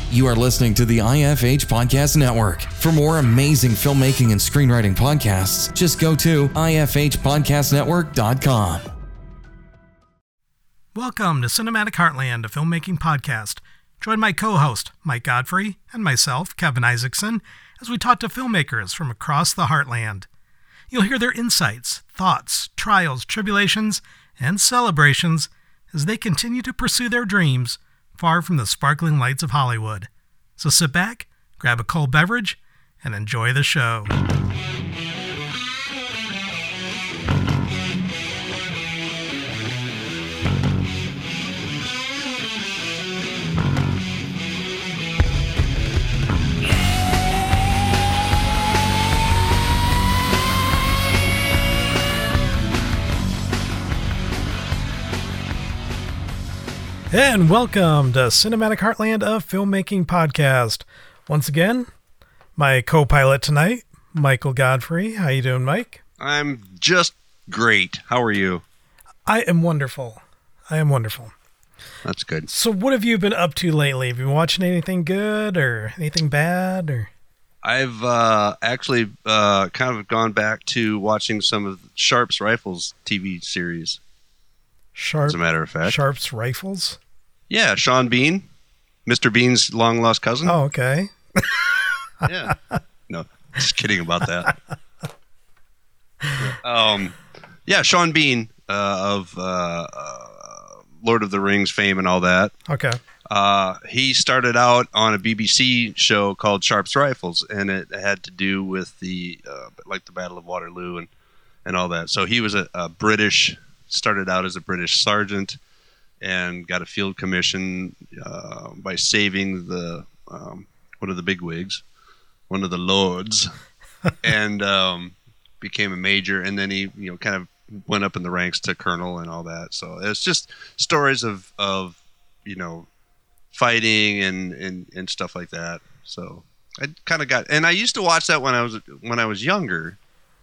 You are listening to the IFH Podcast Network. For more amazing filmmaking and screenwriting podcasts, just go to ifhpodcastnetwork.com. Welcome to Cinematic Heartland, a filmmaking podcast. Join my co-host, Mike Godfrey, and myself, Kevin Isaacson, as we talk to filmmakers from across the Heartland. You'll hear their insights, thoughts, trials, tribulations, and celebrations as they continue to pursue their dreams far from the sparkling lights of Hollywood. So sit back, grab a cold beverage, and enjoy the show. And welcome to Cinematic Heartland, a filmmaking podcast. Once again, my co-pilot tonight, Michael Godfrey. How you doing, Mike? I'm just great. How are you? I am wonderful. That's good. So what have you been up to lately? Have you been watching anything good or anything bad? Or I've actually kind of gone back to watching some of Sharp's Rifles TV series. As a matter of fact. Sharp's Rifles? Yeah, Sean Bean. Mr. Bean's long-lost cousin. Oh, okay. Yeah. No, just kidding about that. Yeah, Sean Bean of Lord of the Rings fame and all that. Okay. He started out on a BBC show called Sharp's Rifles, and it had to do with the Battle of Waterloo and all that. So he was started out as a British sergeant and got a field commission by saving one of the bigwigs, one of the lords, and became a major. And then he, kind of went up in the ranks to colonel and all that. So it's just stories of fighting and stuff like that. So I kind of and I used to watch that when I was younger.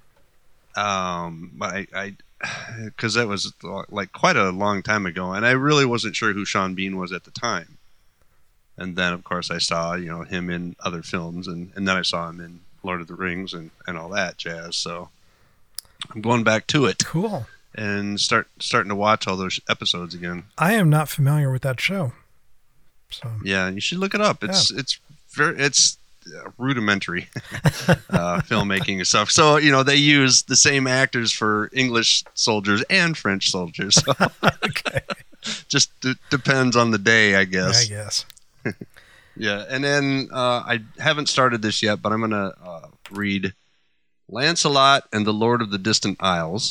Because that was like quite a long time ago, and I really wasn't sure who Sean Bean was at the time. And then, of course, I saw him in other films, and then I saw him in Lord of the Rings and all that jazz. So I'm going back to it. Cool. And starting to watch all those episodes again. I am not familiar with that show. So yeah, you should look it up. It's rudimentary filmmaking and stuff. So they use the same actors for English soldiers and French soldiers. So okay. Just depends on the day, I guess. I guess. Yeah, and then I haven't started this yet, but I'm gonna read Lancelot and the Lord of the Distant Isles.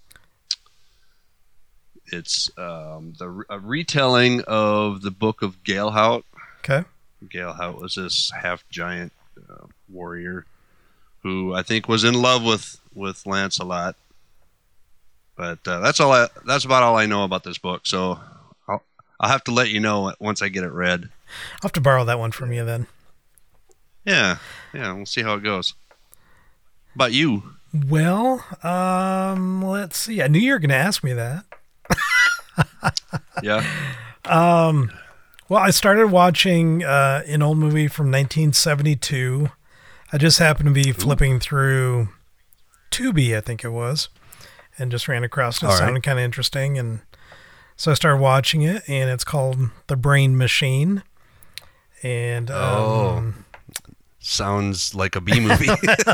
It's a retelling of the book of Galehout. Okay. Galehout was this half-giant warrior who I think was in love with Lancelot. But that's about all I know about this book. So I'll have to let you know once I get it read. I'll have to borrow that one from you then. Yeah, we'll see how it goes. About you? Well, let's see. I knew you were going to ask me that. Yeah. Well, I started watching an old movie from 1972. I just happened to be flipping through Tubi, I think it was, and just ran across it. It sounded kind of interesting, and so I started watching it, and it's called The Brain Machine. And sounds like a B movie.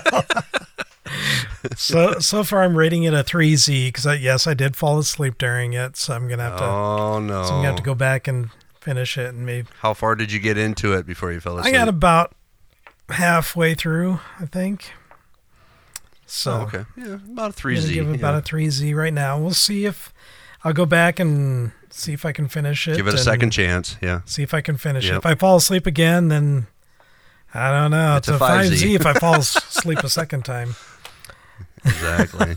So far I'm rating it a 3Z because yes, I did fall asleep during it, so I'm gonna have to. Oh no! So I'm gonna have to go back and finish it and maybe. How far did you get into it before you fell asleep? I got about halfway through, I think. So okay, yeah, about a 3Z. Give it about a 3Z right now. We'll see if I'll go back and see if I can finish it. Give it a second chance. Yeah. See if I can finish it. If I fall asleep again, then I don't know. It's a 5Z if I fall asleep a second time. Exactly.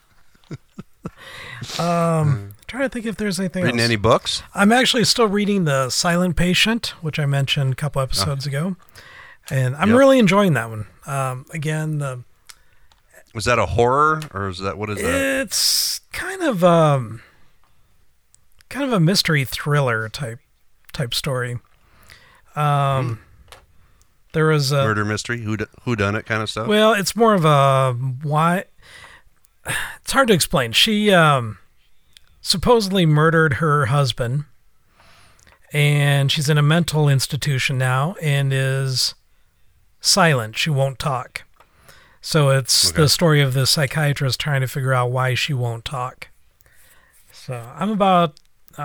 Trying to think if there's anything Reading else. any books? I'm actually still reading The Silent Patient, which I mentioned a couple episodes ago. And I'm really enjoying that one. Again, was that a horror or is that, what is that? It's kind of a mystery thriller type story. There was a Murder mystery, who done it kind of stuff. Well, it's more of a why. It's hard to explain. She supposedly murdered her husband, and she's in a mental institution now and is silent. She won't talk. So it's the story of the psychiatrist trying to figure out why she won't talk. So I'm about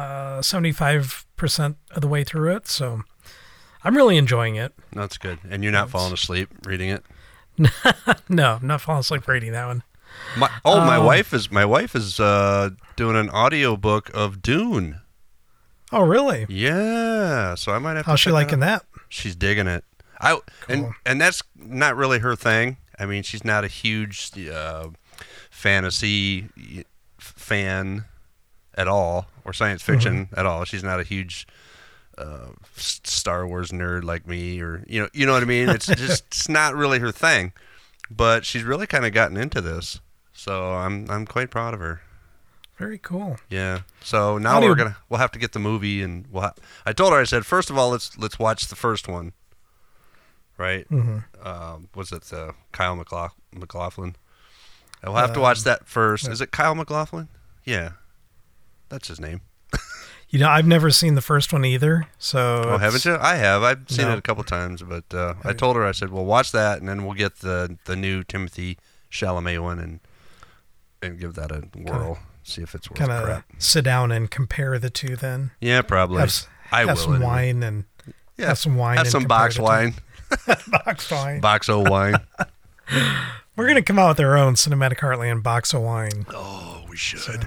75% of the way through it, so I'm really enjoying it. That's good. And you're not falling asleep reading it? No, I'm not falling asleep reading that one. My wife is doing an audio book of Dune. Oh, really? Yeah, so I might have. How's to she liking that? She's digging it. And that's not really her thing. I mean, she's not a huge fantasy fan at all, or science fiction at all. She's not a huge Star Wars nerd like me, or you know what I mean. It's just it's not really her thing. But she's really kind of gotten into this, so I'm quite proud of her. Very cool. Yeah. So now we'll have to get the movie, and I told her, I said, first of all, let's watch the first one. Right? Mm-hmm. Was it Kyle MacLachlan? We'll have to watch that first. Is it Kyle MacLachlan? Yeah, that's his name. I've never seen the first one either. So oh, haven't you? I have. I've seen it a couple times, but I told her, I said, well, watch that, and then we'll get the new Timothée Chalamet one and give that a whirl. See if it's worth crap. Kind of sit down and compare the two then. Yeah, probably. Have some wine and have some wine. Have some box wine. Box wine. Box of wine. We're going to come out with our own Cinematic Heartland box of wine. Oh, we should.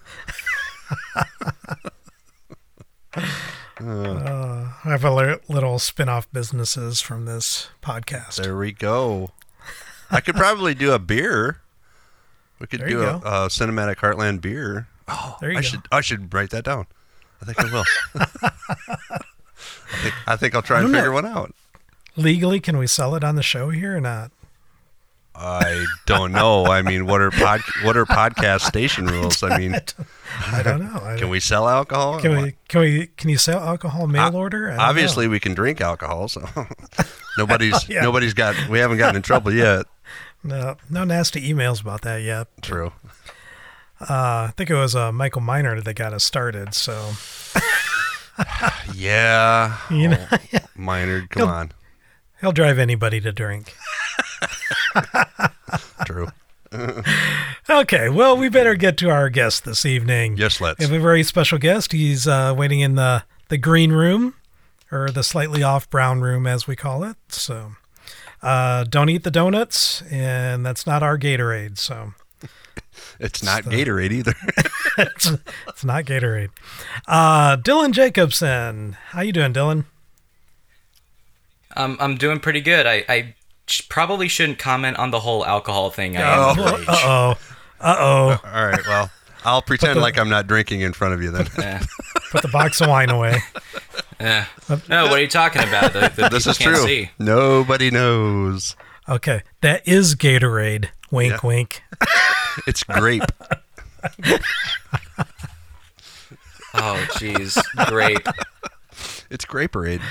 I have a little spin-off businesses from this podcast. There we go. I could probably do a beer. We could do a Cinematic Heartland beer. Oh, there you go. I should write that down. I think I will. I think I'll try and figure one out. Legally, can we sell it on the show here or not? I don't know. I mean, what are podcast station rules? I mean, I don't know. Can we sell alcohol? Can you sell alcohol mail order? Obviously, we can drink alcohol. So we haven't gotten in trouble yet. No nasty emails about that yet. True. I think it was Michael Minor that got us started. So. Yeah. Minor, come on. He'll drive anybody to drink. True. Okay, well, we better get to our guest this evening. Yes, let's. We have a very special guest. He's waiting in the green room, or the slightly off brown room, as we call it. So, don't eat the donuts, and that's not our Gatorade. So, it's not Gatorade either. it's not Gatorade. Dylan Jacobson, how you doing, Dylan? I'm doing pretty good. I probably shouldn't comment on the whole alcohol thing. Uh-oh. All right, well, I'll pretend like I'm not drinking in front of you then. Put the box of wine away. No, what are you talking about? This is true. See. Nobody knows. Okay, that is Gatorade. Wink, wink. It's grape. Oh, jeez. Grape. It's Graperade.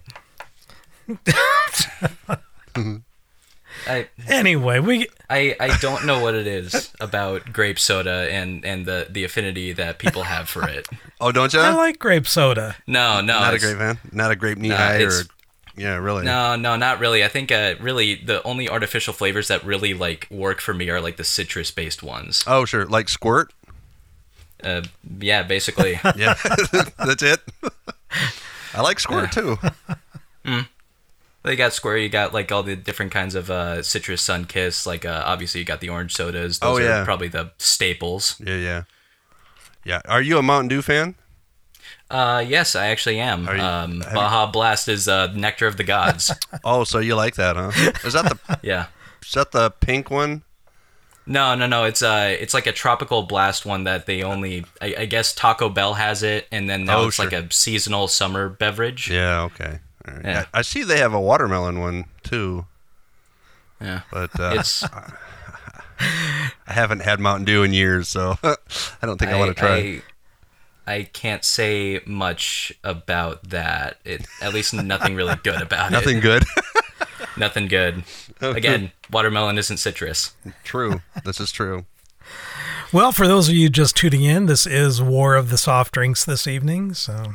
Anyway, I don't know what it is about grape soda and the affinity that people have for it. Oh, don't you? I like grape soda. No, not a grape fan. Not a grape knee-high yeah, really. No, not really. I think really the only artificial flavors that really like work for me are like the citrus-based ones. Oh, sure, like Squirt. Yeah, basically. Yeah, that's it. I like Squirt too. They got Squirt. You got like all the different kinds of citrus Sunkiss. Like obviously you got the orange sodas. Those are probably the staples. Yeah. Are you a Mountain Dew fan? Yes, I actually am. Baja Blast is nectar of the gods. Oh, so you like that, huh? Is that the yeah? Is that the pink one? No. It's like a tropical blast one that they only. I guess Taco Bell has it, and then now it's like a seasonal summer beverage. Yeah. Okay. All right. Yeah. I see they have a watermelon one too. Yeah. But it's. I haven't had Mountain Dew in years, so I don't think I want to try. I can't say much about that. At least nothing really good about it. Nothing good? Nothing good. Again, watermelon isn't citrus. True. This is true. Well, for those of you just tuning in, this is War of the Soft Drinks this evening, so...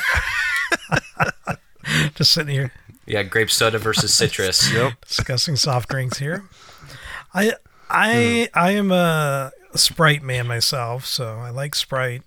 Just sitting here. Yeah, grape soda versus citrus. Yep. Discussing soft drinks here. I am a Sprite man myself, so I like Sprite.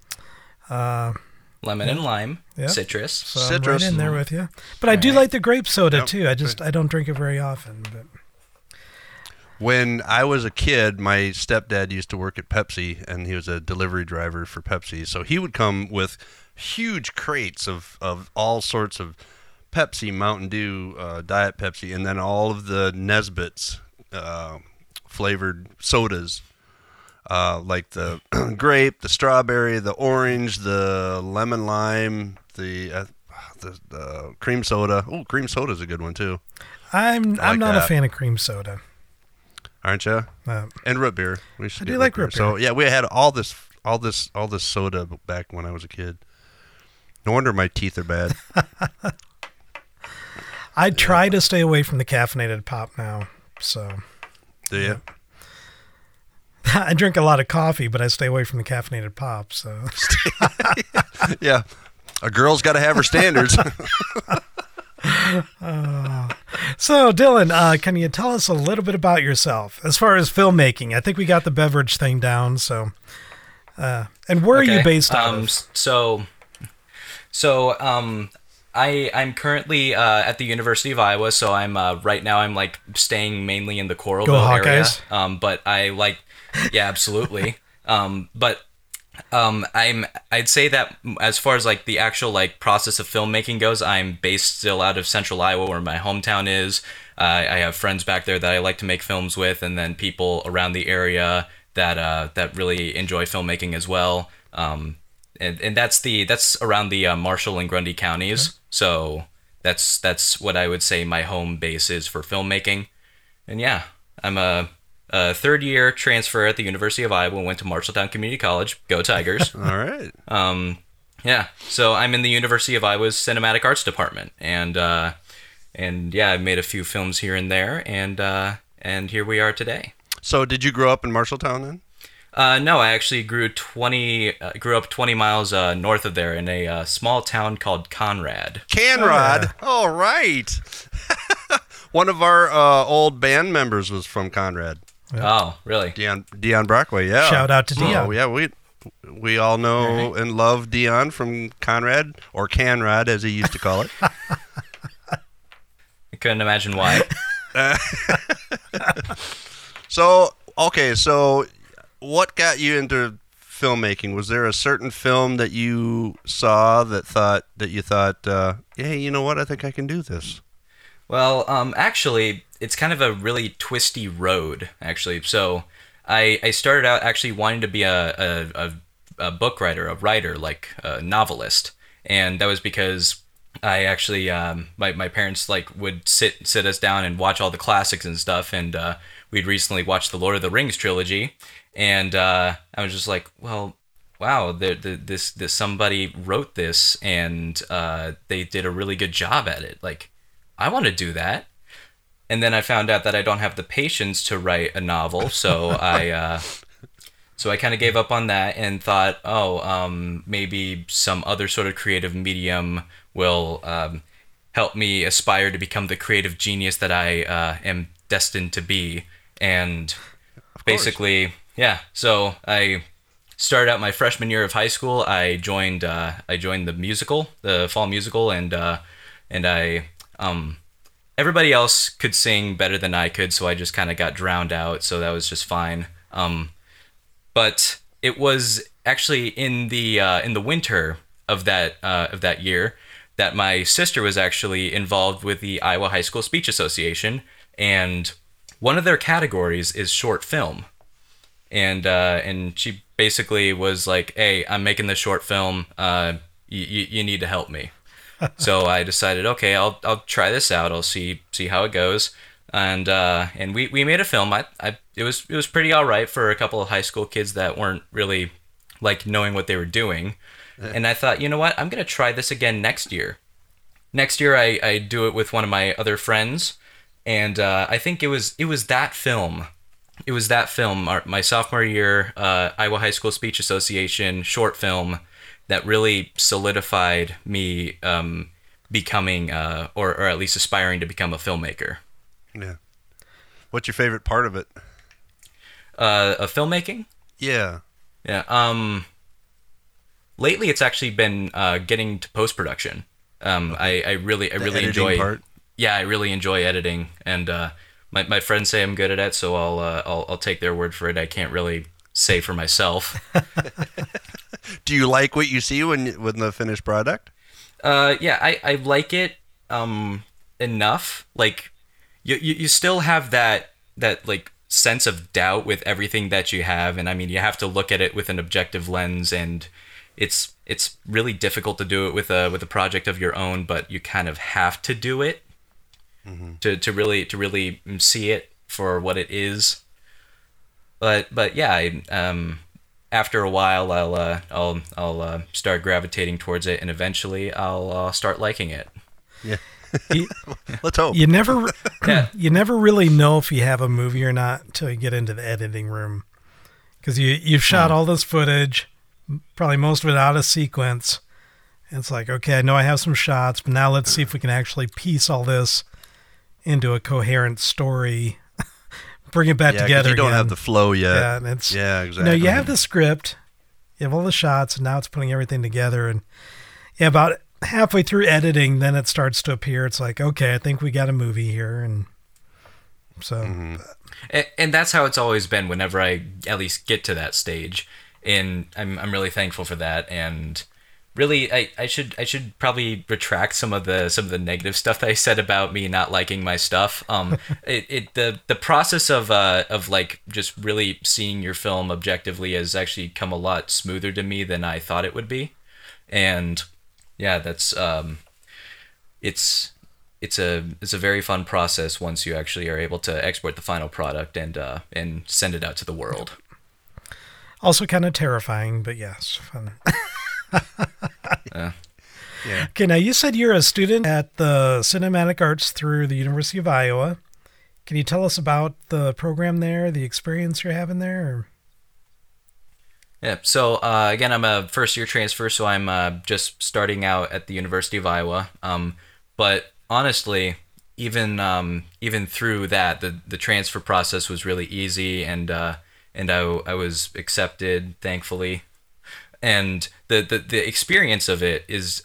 Lemon and lime, citrus. So citrus. I'm right in there with you. But I do like the grape soda too. I don't drink it very often. But when I was a kid, my stepdad used to work at Pepsi, and he was a delivery driver for Pepsi. So he would come with huge crates of all sorts of Pepsi, Mountain Dew, Diet Pepsi, and then all of the Nesbitt's flavored sodas, like the grape, the strawberry, the orange, the lemon lime, the cream soda. Oh, cream soda is a good one too. I'm not a fan of cream soda. Aren't you? And root beer. I do like root beer. So yeah, we had all this soda back when I was a kid. No wonder my teeth are bad. I try to stay away from the caffeinated pop now. So. Do you? I drink a lot of coffee, but I stay away from the caffeinated pop. So. Yeah, a girl's got to have her standards. So, Dylan, can you tell us a little bit about yourself as far as filmmaking? I think we got the beverage thing down. So, and where are you based out of? I'm currently at the University of Iowa. So I'm right now I'm like staying mainly in the Coralville Go area. Hawkeyes. But I like, yeah, absolutely. I'd say that as far as like the actual like process of filmmaking goes, I'm based still out of Central Iowa, where my hometown is. I have friends back there that I like to make films with, and then people around the area that really enjoy filmmaking as well. And that's around the Marshall and Grundy counties. Okay. So that's what I would say my home base is for filmmaking. And yeah, I'm a third-year transfer at the University of Iowa, went to Marshalltown Community College. Go Tigers. All right. Yeah, so I'm in the University of Iowa's Cinematic Arts Department, and yeah, I've made a few films here and there, and here we are today. So did you grow up in Marshalltown then? No, I actually grew up 20 miles north of there in a small town called Conrad. Conrad? Oh, yeah. All right. One of our old band members was from Conrad. Yeah. Oh, really? Dion Brockway, yeah. Shout out to Dion. Oh, yeah, we all know and love Dion from Conrad, or Canrad as he used to call it. I couldn't imagine why. So what got you into filmmaking? Was there a certain film that you saw that you thought, hey, you know what? I think I can do this. Well, actually, it's kind of a really twisty road, actually. So I started out actually wanting to be a book writer, a writer, like a novelist. And that was because I actually, my parents like would sit us down and watch all the classics and stuff. And we'd recently watched the Lord of the Rings trilogy. And I was just like, well, wow, this somebody wrote this and they did a really good job at it. Like, I want to do that. And then I found out that I don't have the patience to write a novel, so I kind of gave up on that and thought, maybe some other sort of creative medium will help me aspire to become the creative genius that I am destined to be. And basically, yeah. So I started out my freshman year of high school. I joined the musical, the fall musical, and I. Everybody else could sing better than I could, so I just kind of got drowned out, so that was just fine. But it was actually in the winter of that year that my sister was actually involved with the Iowa High School Speech Association, and one of their categories is short film. And she basically was like, "Hey, I'm making this short film. You need to help me." So I decided, okay, I'll try this out. I'll see how it goes, and we made a film. It was pretty all right for a couple of high school kids that weren't really like knowing what they were doing. And I thought, you know what, I'm going to try this again next year. Next year, I do it with one of my other friends, and I think it was that film. It was that film, my sophomore year, Iowa High School Speech Association short film, that really solidified me becoming, or at least aspiring to become a filmmaker. Yeah. What's your favorite part of it? Of filmmaking? Yeah. Yeah. Lately, it's actually been getting to post-production. I really enjoy. Part? Yeah, I really enjoy editing, and my friends say I'm good at it, so I'll take their word for it. I can't really say for myself. Do you like what you see when the finished product? Yeah, I like it enough. Like you still have that like sense of doubt with everything that you have, and I mean you have to look at it with an objective lens, and it's really difficult to do it with a project of your own, but you kind of have to do it to really see it for what it is. But yeah, after a while I'll start gravitating towards it, and eventually I'll start liking it. Yeah. Let's hope. You never really know if you have a movie or not until you get into the editing room, because you've shot all this footage, probably most of it out of sequence. And it's like, okay, I know I have some shots, but now let's see if we can actually piece all this into a coherent story, bring it back together. You don't again. have the flow yet. Yeah, and it's, exactly. No, you have the script, you have all the shots, and now it's putting everything together. And yeah, about halfway through editing, then it starts to appear. It's like, okay, I think we got a movie here. And so, and that's how it's always been whenever I at least get to that stage. And I'm really thankful for that. And really, I should probably retract some of the negative stuff that I said about me not liking my stuff. The process of like just really seeing your film objectively has actually come a lot smoother to me than I thought it would be. And yeah, that's it's a very fun process once you actually are able to export the final product and send it out to the world. Also kind of terrifying, but yes, fun. Yeah. Okay, now you said you're a student at the Cinematic Arts through the University of Iowa. Can you tell us about the program there, the experience you're having there? Or? Yeah, so again, I'm a first-year transfer, so I'm just starting out at the University of Iowa. But honestly, even through that, the transfer process was really easy, and I was accepted, thankfully. And the experience of it is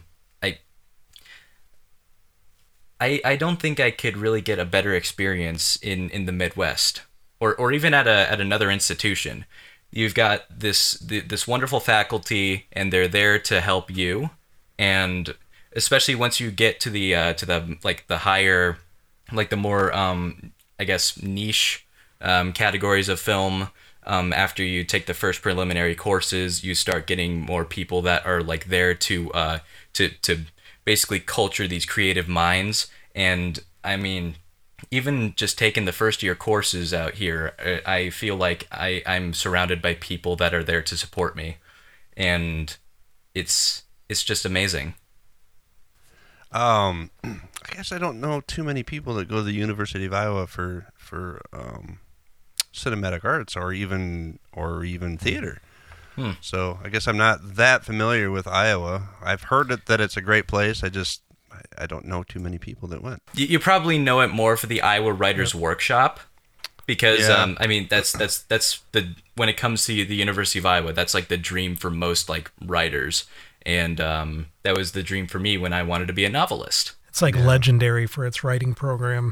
I don't think I could really get a better experience in the Midwest or even at another institution. You've got this wonderful faculty, and they're there to help you, and especially once you get to the like the higher, like the more I guess niche categories of film. After you take the first preliminary courses, you start getting more people that are like there to basically culture these creative minds. And I mean, even just taking the first year courses out here, I feel like I'm surrounded by people that are there to support me, and it's just amazing. I guess I don't know too many people that go to the University of Iowa for cinematic arts or even theater. So I guess I'm not that familiar with Iowa. I've heard that it's a great place. I don't know too many people that went. You probably know it more for the Iowa Writers Workshop, because I mean that's the when it comes to the University of Iowa, that's like the dream for most like writers, and that was the dream for me when I wanted to be a novelist. It's like legendary for its writing program.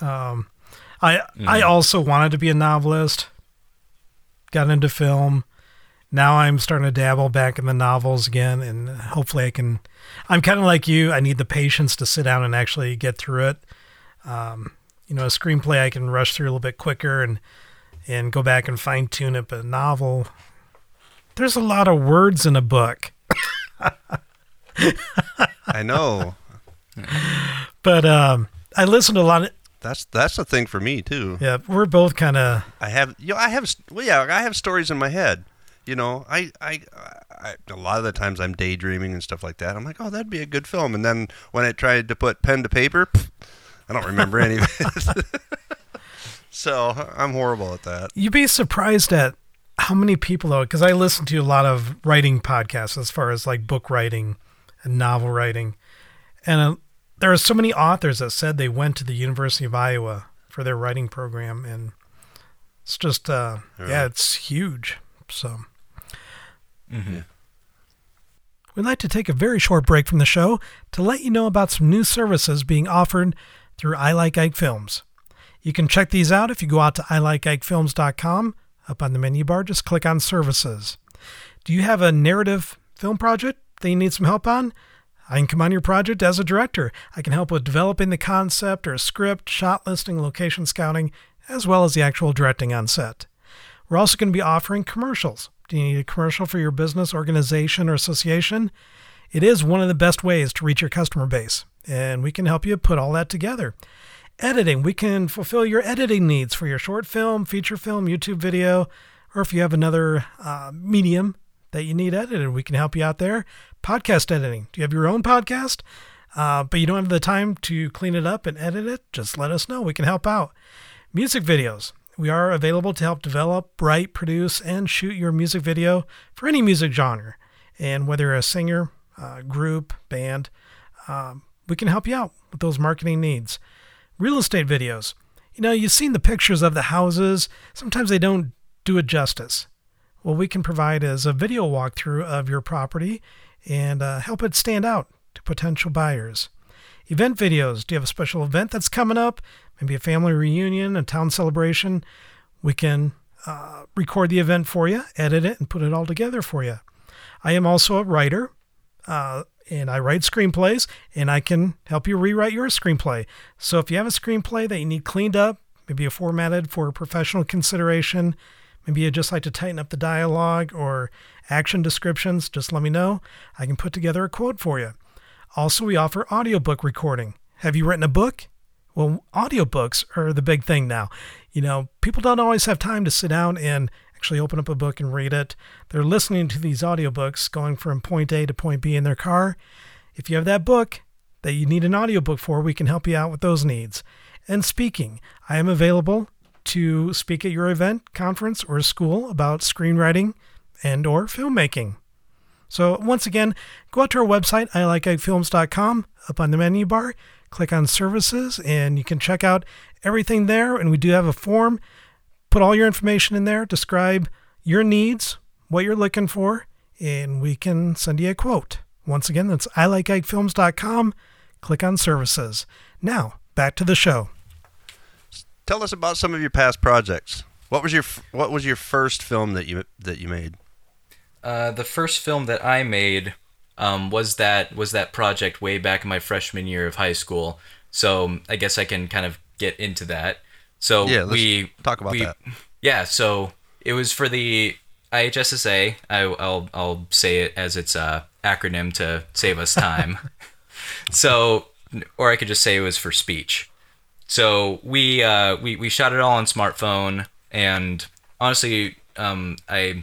I also wanted to be a novelist, got into film. Now I'm starting to dabble back in the novels again, and hopefully I'm kind of like you. I need the patience to sit down and actually get through it. A screenplay I can rush through a little bit quicker and go back and fine tune it, but a novel, there's a lot of words in a book. I know. But I listen to a lot of... That's the thing for me too. Yeah, we're both kind of... I have stories in my head. You know, I a lot of the times I'm daydreaming and stuff like that. I'm like, oh, that'd be a good film. And then when I tried to put pen to paper, I don't remember any of it. So I'm horrible at that. You'd be surprised at how many people, though, because I listen to a lot of writing podcasts as far as like book writing and novel writing. And there are so many authors that said they went to the University of Iowa for their writing program. And it's just, yeah, it's huge. So. Mm-hmm. We'd like to take a very short break from the show to let you know about some new services being offered through I Like Ike Films. You can check these out if you go out to ilikeikefilms.com. Up on the menu bar, just click on Services. Do you have a narrative film project that you need some help on? I can come on your project as a director. I can help with developing the concept or script, shot listing, location scouting, as well as the actual directing on set. We're also going to be offering commercials. Do you need a commercial for your business, organization, or association? It is one of the best ways to reach your customer base, and we can help you put all that together. Editing, we can fulfill your editing needs for your short film, feature film, YouTube video, or if you have another medium that you need edited, we can help you out there. Podcast editing, do you have your own podcast, but you don't have the time to clean it up and edit it? Just let us know. We can help out. Music videos. We are available to help develop, write, produce, and shoot your music video for any music genre. And whether you're a singer, group, band, we can help you out with those marketing needs. Real estate videos. You know, you've seen the pictures of the houses. Sometimes they don't do it justice. What we can provide is a video walkthrough of your property and help it stand out to potential buyers. Event videos. Do you have a special event that's coming up? Maybe a family reunion, a town celebration. We can record the event for you, edit it, and put it all together for you. I am also a writer, and I write screenplays, and I can help you rewrite your screenplay. So if you have a screenplay that you need cleaned up, maybe formatted for professional consideration, maybe you'd just like to tighten up the dialogue or action descriptions, just let me know. I can put together a quote for you. Also, we offer audiobook recording. Have you written a book? Well, audiobooks are the big thing now. You know, people don't always have time to sit down and actually open up a book and read it. They're listening to these audiobooks going from point A to point B in their car. If you have that book that you need an audiobook for, we can help you out with those needs. And speaking, I am available to speak at your event, conference, or school about screenwriting and or filmmaking. So once again, go out to our website, ilikeikefilms.com. Up on the menu bar, click on Services, and you can check out everything there. And we do have a form. Put all your information in there, describe your needs, what you're looking for, and we can send you a quote. Once again, that's ilikeikefilms.com. Click on Services. Now, back to the show. Tell us about some of your past projects. What was your first film that you made? The first film that I made was that project way back in my freshman year of high school. So I guess I can kind of get into that. So yeah, let's talk about that. Yeah, so it was for the IHSSA. I'll say it as its acronym to save us time. So, or I could just say it was for speech. So we shot it all on smartphone, and honestly, I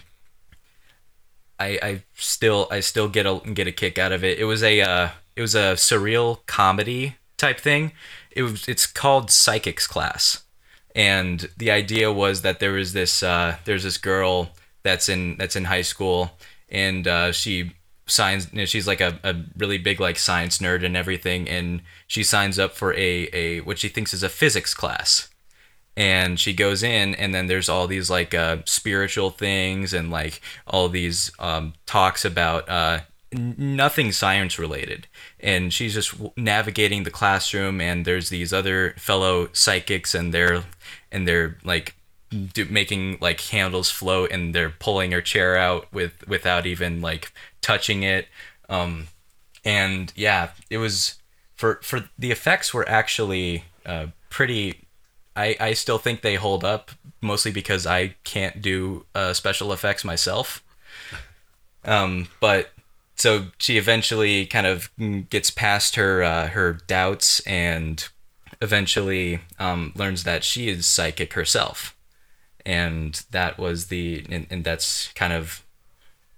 still get a kick out of it. It was a surreal comedy type thing. It's called Psychics Class, and the idea was that there's this girl that's in high school, and she signs. You know, she's like a really big like science nerd and everything, and she signs up for a what she thinks is a physics class. And she goes in, and then there's all these like spiritual things and like all these talks about nothing science related. And she's just navigating the classroom, and there's these other fellow psychics, and they're like making like candles float, and they're pulling her chair out without even like touching it. And yeah, it was for the effects were actually pretty. I still think they hold up, mostly because I can't do special effects myself. But so she eventually kind of gets past her doubts, and eventually learns that she is psychic herself. And that was and that's kind of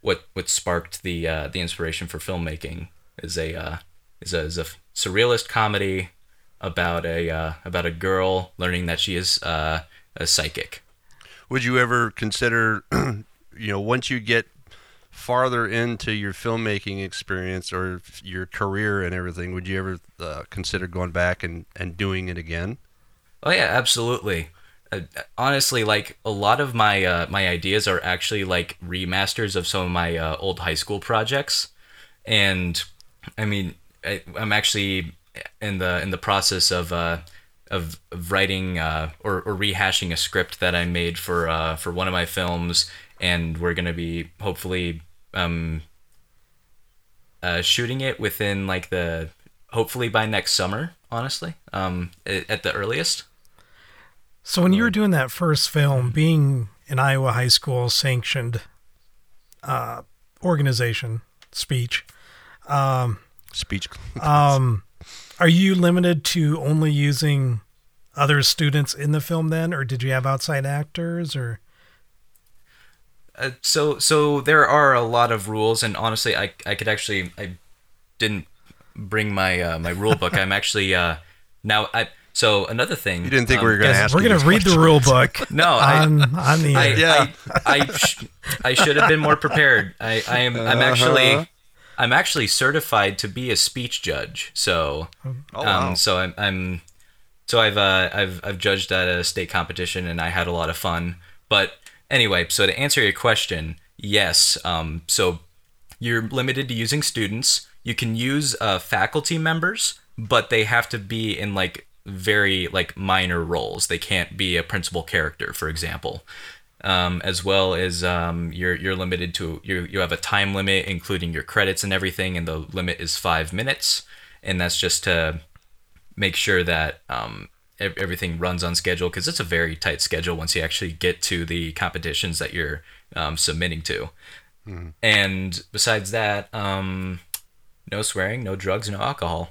what sparked the inspiration for filmmaking is a surrealist comedy about a girl learning that she is a psychic. Would you ever consider, once you get farther into your filmmaking experience or your career and everything, would you ever consider going back and doing it again? Oh yeah, absolutely. Honestly, like a lot of my my ideas are actually like remasters of some of my old high school projects, and I mean I'm actually in the process of writing or rehashing a script that I made for one of my films, and we're gonna be hopefully shooting it within hopefully by next summer. Honestly, at the earliest. So when you were doing that first film, being an Iowa high school sanctioned organization, speech, are you limited to only using other students in the film then, or did you have outside actors, or? So there are a lot of rules, and honestly, I didn't bring my my rule book. I'm actually So another thing, you didn't think we were going to ask. We're going to read the rule book. No, on the air. I should have been more prepared. I'm actually certified to be a speech judge. So wow. So I've judged at a state competition, and I had a lot of fun. But anyway, so to answer your question, yes. So you're limited to using students. You can use faculty members, but they have to be in very minor roles. They can't be a principal character, for example. As well as you're limited to you have a time limit, including your credits and everything, and the limit is 5 minutes, and that's just to make sure that everything runs on schedule, because it's a very tight schedule once you actually get to the competitions that you're submitting to. Mm-hmm. And besides that, no swearing, no drugs, no alcohol.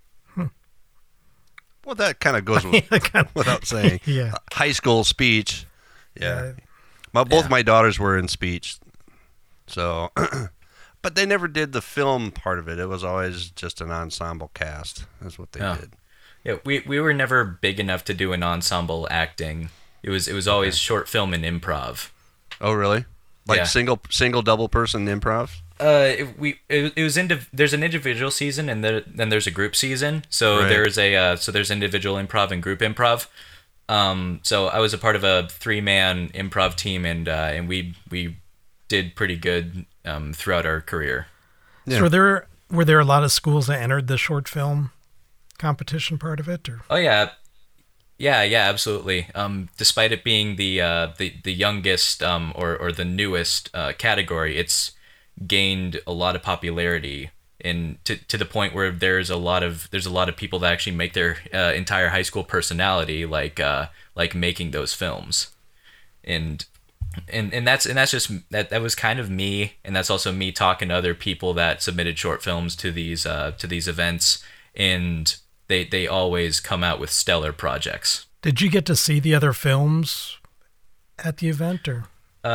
Well, that kind of goes without saying. Yeah. High school speech. Yeah. Both my daughters were in speech. So, but they never did the film part of it. It was always just an ensemble cast. That's what they did. Yeah, we were never big enough to do an ensemble acting. It was always short film and improv. Oh, really? Single double person improv? It was there's an individual season, and then there's a group season. So right. There's individual improv and group improv. So I was a part of a 3-man improv team, and we did pretty good throughout our career. Yeah. So were there a lot of schools that entered the short film competition part of it, or? Oh yeah, absolutely. Despite it being the youngest or the newest category, it's gained a lot of popularity, and to the point where there's a lot of people that actually make their entire high school personality like making those films, and that's just that was kind of me, and that's also me talking to other people that submitted short films to these events, and they always come out with stellar projects. Did you get to see the other films at the event, or?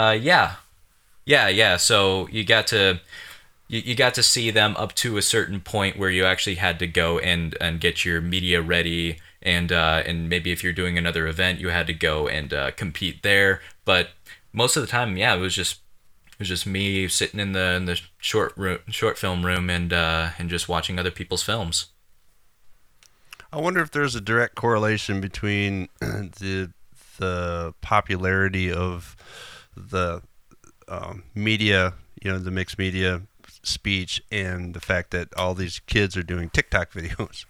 Yeah. So you got to see them up to a certain point where you actually had to go and get your media ready, and maybe if you're doing another event, you had to go and compete there. But most of the time, it was just me sitting in the short film room and just watching other people's films. I wonder if there's a direct correlation between the popularity of the media, the mixed media speech, and the fact that all these kids are doing TikTok videos.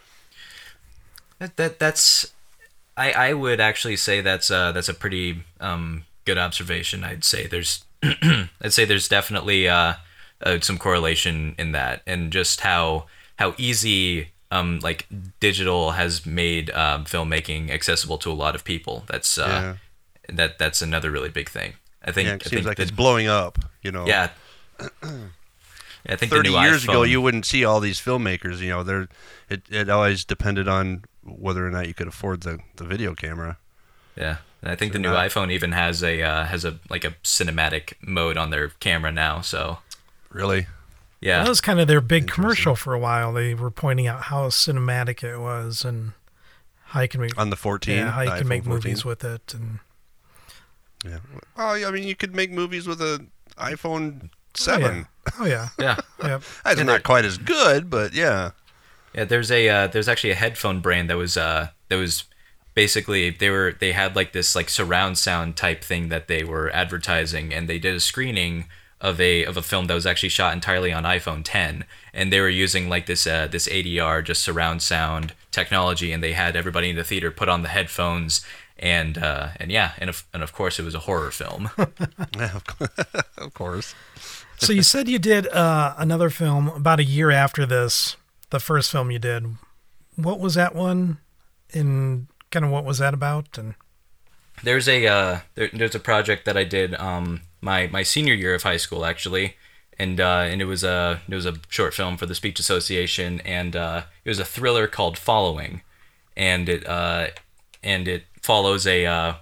That's I would actually say that's a pretty good observation. I'd say there's definitely some correlation in that, and just how easy digital has made filmmaking accessible to a lot of people. That's that's another really big thing. I think it seems like it's blowing up. Yeah. I think 30 the new years iPhone, ago, you wouldn't see all these filmmakers. It always depended on whether or not you could afford the video camera. Yeah, and I think the new iPhone even has a like a cinematic mode on their camera now. So Really? yeah, That was kind of their big commercial for a while. They were pointing out how cinematic it was and how you can make On the 14? how you the can make iPhone 14? movies with it. And Yeah. Well, I mean, you could make movies with an iPhone 7. oh yeah, yeah. yeah. That's not quite as good, but yeah. Yeah, there's actually a headphone brand that was basically they had like this like surround sound type thing that they were advertising, and they did a screening of a film that was actually shot entirely on iPhone 10, and they were using like this ADR, just surround sound technology, and they had everybody in the theater put on the headphones, and of course it was a horror film. Yeah, of course. So you said you did another film about a year after this, the first film you did. What was that one? And kind of what was that about? And There's a project that I did my senior year of high school actually, and it was a short film for the Speech Association, and it was a thriller called Following, and it follows a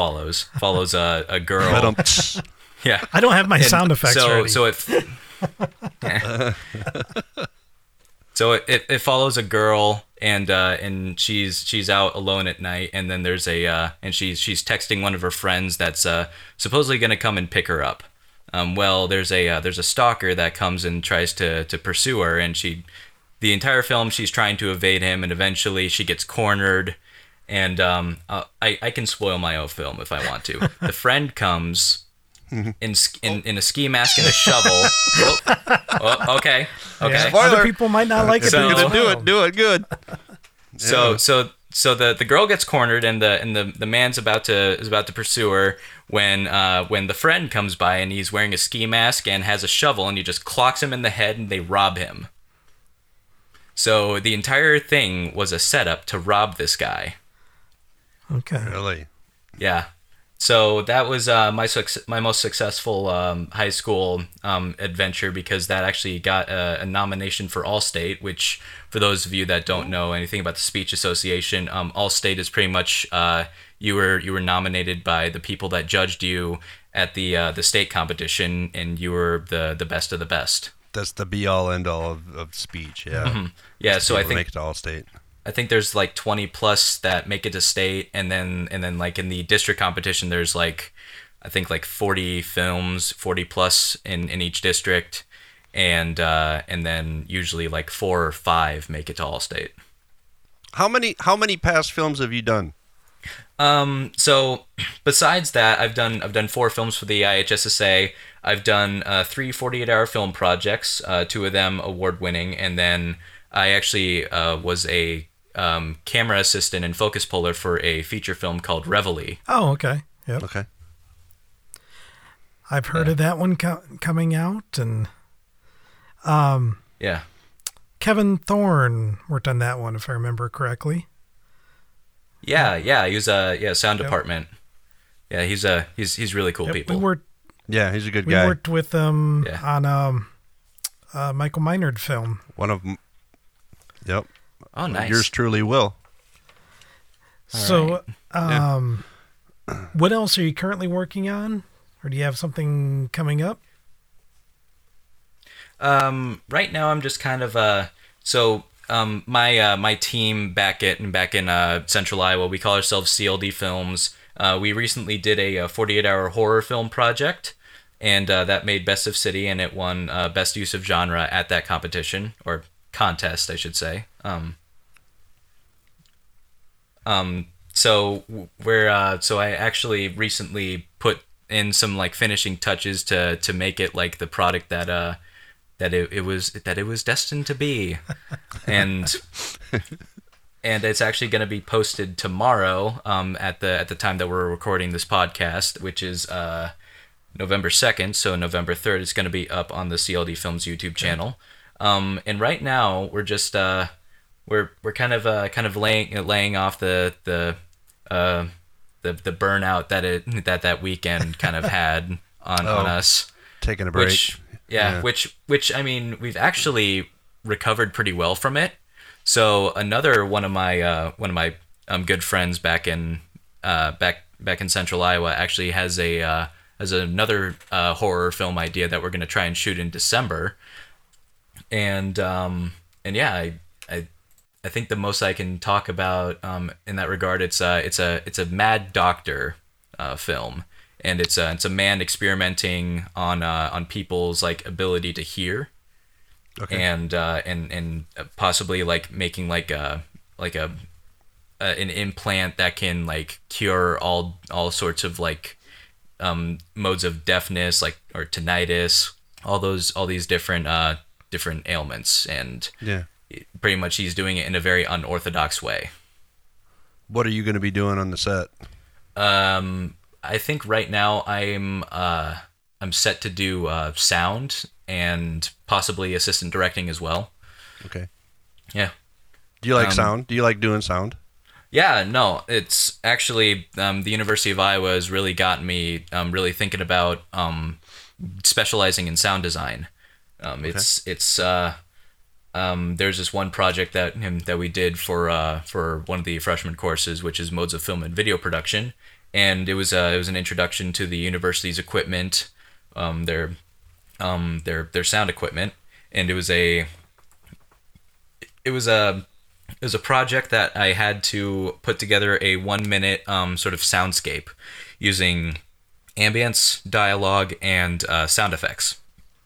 girl. Yeah. I don't have my sound effects ready. So it follows a girl, and she's out alone at night, and then there's and she's texting one of her friends that's supposedly going to come and pick her up. Well, there's a stalker that comes and tries to pursue her, and the entire film she's trying to evade him, and eventually she gets cornered. And I can spoil my own film if I want to. The friend comes in a ski mask and a shovel. Okay. Yeah. Spoiler. Other people might not like it. So- but Do it good. So the girl gets cornered, and the man's about to pursue her when the friend comes by, and he's wearing a ski mask and has a shovel, and he just clocks him in the head, and they rob him. So the entire thing was a setup to rob this guy. Okay. Really? Yeah. So that was my most successful high school adventure, because that actually got a nomination for Allstate, which, for those of you that don't know anything about the Speech Association, Allstate is pretty much you were nominated by the people that judged you at the state competition, and you were the best of the best. That's the be all end all of speech. Yeah. Mm-hmm. Yeah. So I think make it to Allstate. I think there's like 20 plus that make it to state, and then like in the district competition, there's like, I think like 40 films, 40 plus in each district, and then usually like 4 or 5 make it to Allstate. How many past films have you done? So besides that, I've done 4 films for the IHSSA. I've done 3 48-hour film projects, 2 of them award-winning, and then I actually was a camera assistant and focus puller for a feature film called Reveille. Oh, okay. Yep. Okay. I've heard of that one coming out, and Yeah. Kevin Thorne worked on that one, if I remember correctly. Yeah, he was sound department. Yeah, he's really cool Yep, people. Yeah, he's a good We guy. worked with him Yeah. on Michael Minard film. One of them. Yep. Oh, nice. Yours truly will. So, what else are you currently working on? Or do you have something coming up? Right now I'm just kind of my team back in Central Iowa, we call ourselves CLD Films. We recently did a 48-hour horror film project, and that made Best of City, and it won Best Use of Genre at that competition, or contest, I should say. So I actually recently put in some like finishing touches to make it like the product that it was destined to be, and it's actually going to be posted tomorrow at the time that we're recording this podcast, which is November 2nd. So November 3rd, it's going to be up on the CLD Films YouTube channel. And right now we're just we're kind of laying off the burnout that weekend kind of had on us. Taking a break. Which I mean, we've actually recovered pretty well from it. So another one of my good friends back back in Central Iowa actually has another horror film idea that we're going to try and shoot in December. And yeah, I think the most I can talk about in that regard, it's a mad doctor film, and it's a man experimenting on people's like ability to hear, Okay. and possibly like making like an implant that can like cure all sorts of like modes of deafness, like, or tinnitus, all these different ailments, and Yeah. pretty much he's doing it in a very unorthodox way. What are you going to be doing on the set? I think right now I'm set to do sound and possibly assistant directing as well. Okay. Yeah. Do you like sound? Do you like doing sound? Yeah, no, it's actually the University of Iowa has really gotten me really thinking about specializing in sound design. It's there's this one project that we did for one of the freshman courses, which is modes of film and video production, and it was an introduction to the university's equipment, their sound equipment, and it was a project that I had to put together a 1 minute sort of soundscape using ambience, dialogue, and sound effects.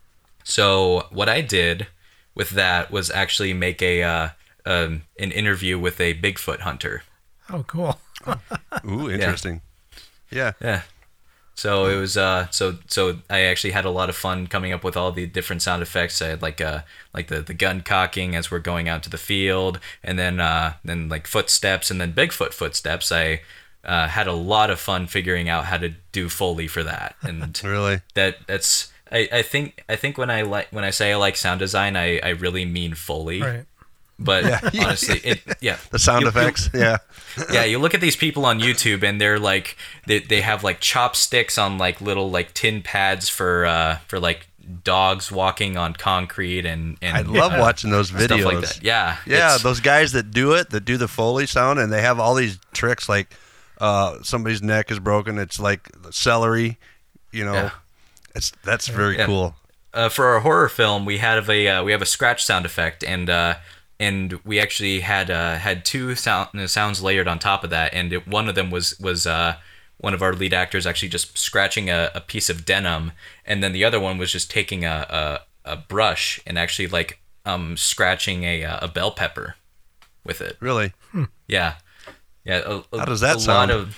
So what I did with that was actually make an interview with a Bigfoot hunter. Oh, cool. Ooh, interesting. Yeah. Yeah. So it was so I actually had a lot of fun coming up with all the different sound effects. I had like the gun cocking as we're going out to the field, and then like footsteps, and then Bigfoot footsteps. I had a lot of fun figuring out how to do Foley for that. And Really? that's I think when I say I like sound design, I really mean Foley. Right. But honestly, The sound effects. Yeah. yeah, you look at these people on YouTube, and they're like they have like chopsticks on like little like tin pads for like dogs walking on concrete, and I love watching those videos. stuff like that. Yeah. Yeah, it's- those guys that do the Foley sound, and they have all these tricks like somebody's neck is broken. It's like celery, Yeah. That's very Yeah. cool. For our horror film, we have a scratch sound effect, and we actually had two sounds layered on top of that, and one of them was one of our lead actors actually just scratching a piece of denim, and then the other one was just taking a brush and actually like scratching a bell pepper with it. Really? Yeah. How does that sound? A lot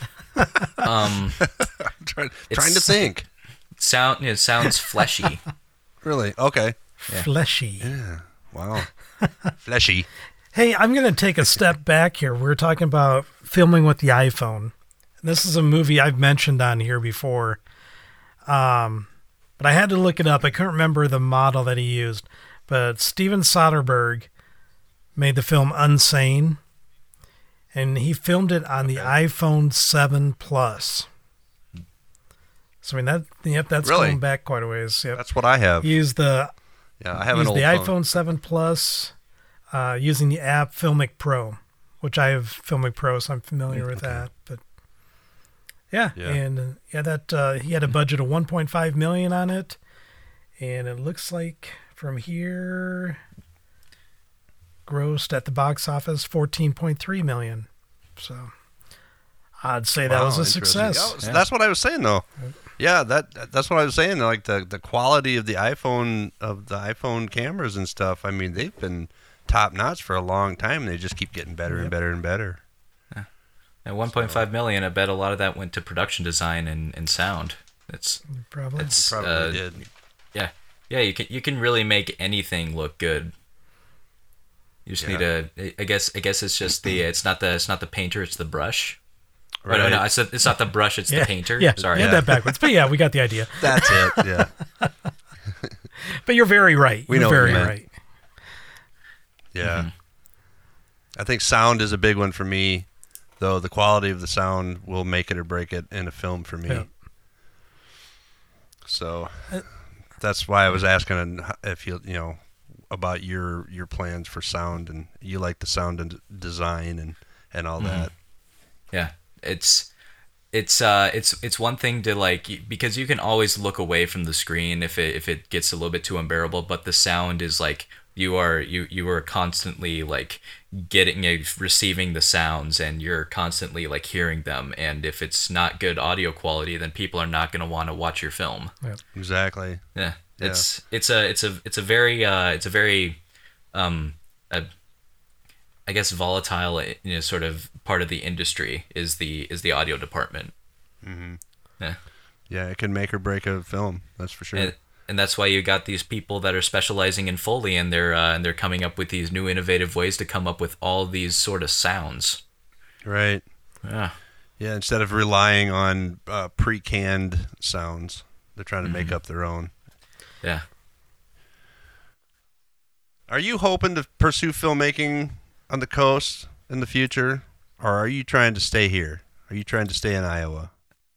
of Trying to It's- think. sound. It sounds fleshy. Really? Okay. Fleshy. Wow. Fleshy. Hey, I'm going to take a step back here. We're talking about filming with the iPhone. This is a movie I've mentioned on here before. But I had to look it up. I couldn't remember the model that he used. But Steven Soderbergh made the film Unsane. And he filmed it on the iPhone 7 Plus. So, I mean, that's Really? going back quite a ways. Yep. That's what I have. He used the Yeah, I have an Use old the phone. iPhone 7 Plus using the app Filmic Pro, which I have Filmic Pro, so I'm familiar with that. But yeah. And that he had a budget of $1.5 million on it, and it looks like from here grossed at the box office $14.3 million. So I'd say that was a interesting. success. Yeah, that's what I was saying, though. Yeah, that's what I was saying. Like the quality of the iPhone cameras and stuff. I mean, they've been top notch for a long time. They just keep getting better and better and better. At 1.5 million, I bet a lot of that went to production design and sound. Probably. Probably did. Yeah. You can really make anything look good. You just need a. I guess it's just it's not the painter, it's the brush. Right. Oh, no, it's not the brush, it's the painter. Yeah, Sorry. you had that backwards. But yeah, we got the idea. That's it. Yeah. But you're very right. We You're know what you very meant. right. Yeah. I think sound is a big one for me, though. The quality of the sound will make it or break it in a film for me. Yeah. So that's why I was asking if you about your plans for sound, and you like the sound and design and all that. Yeah, it's it's one thing to like, because you can always look away from the screen if it gets a little bit too unbearable, but the sound is like you are constantly like receiving the sounds, and you're constantly like hearing them, and if it's not good audio quality, then people are not going to want to watch your film. Yep. Exactly. Yeah. It's a very I guess volatile, sort of part of the industry is the audio department. Mm-hmm. Yeah. Yeah, it can make or break a film. That's for sure. And that's why you got these people that are specializing in Foley, and they're coming up with these new innovative ways to come up with all these sort of sounds. Right. Yeah. Yeah. Instead of relying on pre-canned sounds, they're trying to make up their own. Yeah. Are you hoping to pursue filmmaking on the coast in the future, or are you trying to stay here? Are you trying to stay in Iowa?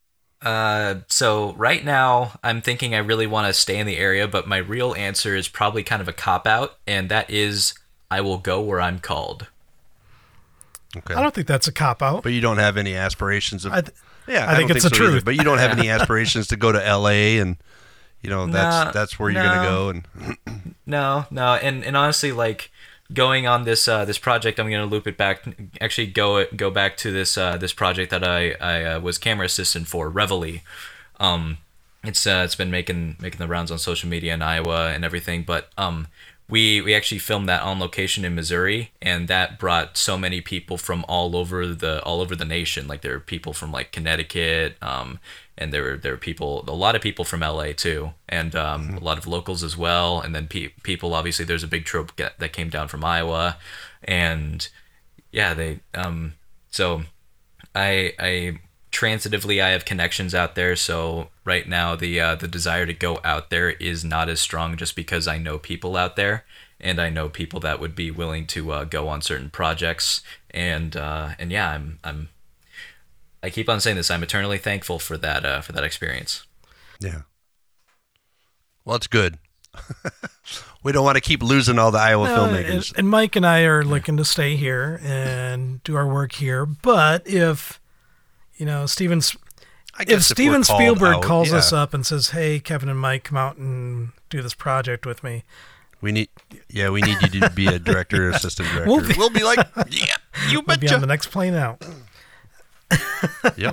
So right now I'm thinking I really want to stay in the area, but my real answer is probably kind of a cop-out, and that is I will go where I'm called. Okay. I don't think that's a cop-out. But you don't have any aspirations of... I think it's the truth. Either, but you don't have any aspirations to go to L.A. and, that's where you're going to go. And No, and honestly, like, going on this project, I'm going to loop it back. Actually, go back to this project that I was camera assistant for, Reveille. It's been making the rounds on social media in Iowa and everything. But we actually filmed that on location in Missouri, and that brought so many people from all over the nation. Like, there were people from like Connecticut, and there were a lot of people from LA too, and a lot of locals as well. And then people, obviously, there's a big troop that came down from Iowa, and yeah, they so I transitively I have connections out there. So right now the desire to go out there is not as strong, just because I know people out there, and I know people that would be willing to go on certain projects, and yeah, I keep on saying this. I'm eternally thankful for that experience. Yeah. Well, it's good. We don't want to keep losing all the Iowa filmmakers. And Mike and I are looking to stay here and do our work here. But if Steven Spielberg calls us up and says, "Hey, Kevin and Mike, come out and do this project with me," we need you to be a director or assistant director. We'll be like, yeah, you betcha. We'll be on the next plane out. Yep.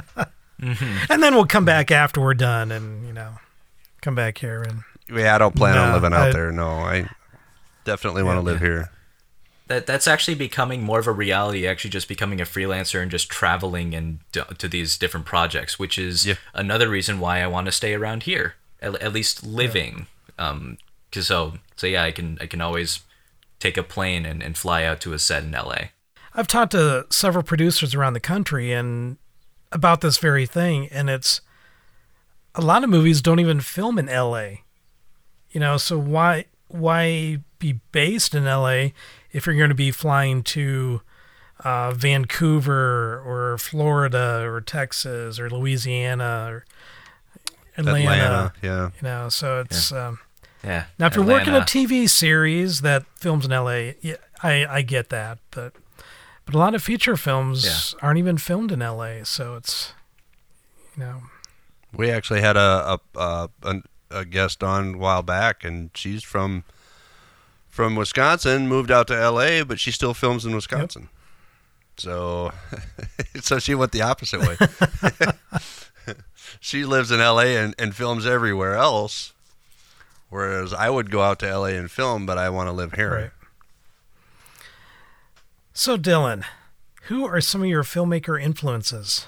And then we'll come back after we're done, and come back here. And yeah, I don't plan on living out there. No, I definitely want to live here. That's actually becoming more of a reality. Actually, just becoming a freelancer and just traveling and to these different projects, which is another reason why I want to stay around here, at least living. So yeah, I can always take a plane and fly out to a set in LA. I've talked to several producers around the country and about this very thing, and it's a lot of movies don't even film in LA. So why be based in LA if you're going to be flying to Vancouver or Florida or Texas or Louisiana or Atlanta? Yeah. So it's now if Atlanta. you're working a TV series that films in LA, I get that, but a lot of feature films aren't even filmed in LA, so it's We actually had a guest on a while back, and she's from Wisconsin, moved out to LA, but she still films in Wisconsin. Yep. So she went the opposite way. She lives in LA and films everywhere else, whereas I would go out to LA and film, but I want to live here. Right. So, Dylan, who are some of your filmmaker influences?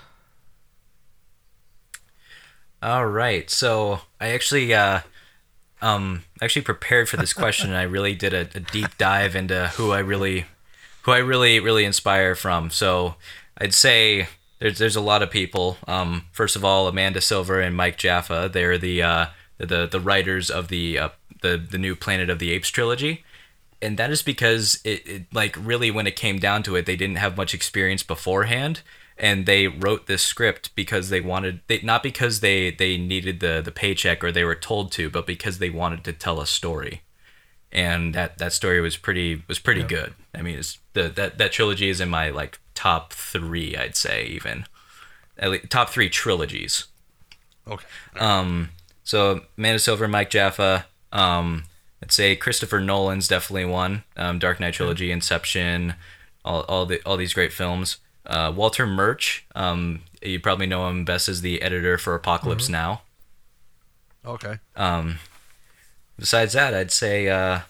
All right. So I actually prepared for this question, and I really did a deep dive into who I really inspire from. So I'd say there's a lot of people. First of all, Amanda Silver and Mike Jaffa. They're the writers of the new Planet of the Apes trilogy. And that is because it like really, when it came down to it, they didn't have much experience beforehand, and they wrote this script because they wanted, not because they needed the paycheck or they were told to, but because they wanted to tell a story, and that story was pretty good. I mean, that trilogy is in my like top 3, I'd say even, top 3 trilogies. Okay. So Man of Silver, Mike Jaffa. I'd say Christopher Nolan's definitely one. Dark Knight trilogy, Inception, all these great films. Walter Murch. You probably know him best as the editor for Apocalypse Now. Okay. Besides that, I'd say,